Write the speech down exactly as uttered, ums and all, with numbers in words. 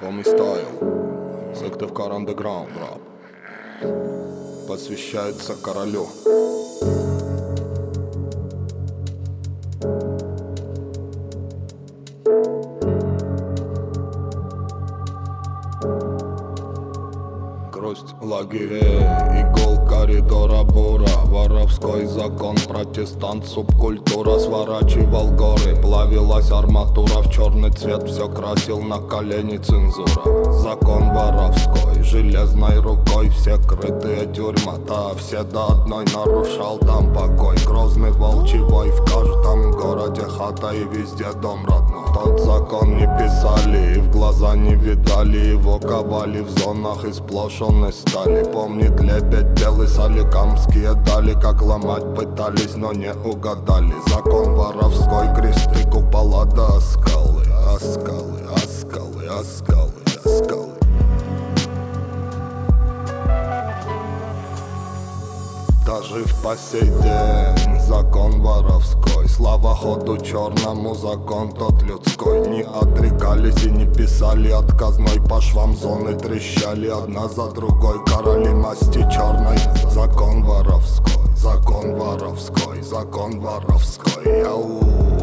Знакомый стайл, Сыктывкар андеграунд рап, посвящается королю. Грусть лагерей, игол коридора бура, воровской закон, протестант, субкультура. Сворачивал горы, плавилась арматура, в черный цвет все красил на колени цензура. Закон воровской, железной рукой все крытые тюрьма, да все до одной нарушал там покой. Грозный волчий в каждом городе хата и везде дом родной. Тот закон не писали и в глаза не видали, его ковали в зонах из сплошенной стали. Помнит лебедь белый, соликамские дали, как ломать пытались, но не угадали. Закон воровской, кресты, купола до скалы, оскалы, оскалы, оскалы, оскалы. Дожив по сей день, закон воровской. Слава ходу черному, закон тот людской. Не отрекались и не писали отказной, по швам зоны трещали одна за другой. Короли масти черной, закон воровской, закон воровской, закон воровской. Ау.